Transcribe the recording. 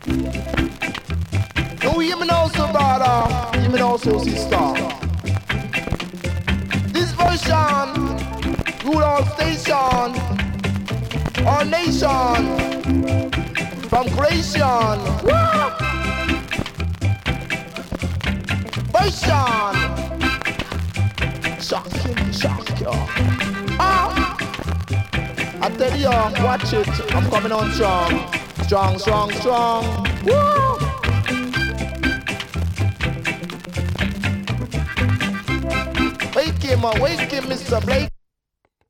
You hear me now, so brother? Hear me now, so sister? This version rule our station, our nation, from creation. Version. Shock you. I tell you, watch it. I'm coming on strong. Strong. Woo! Wake him, Mr. Blake.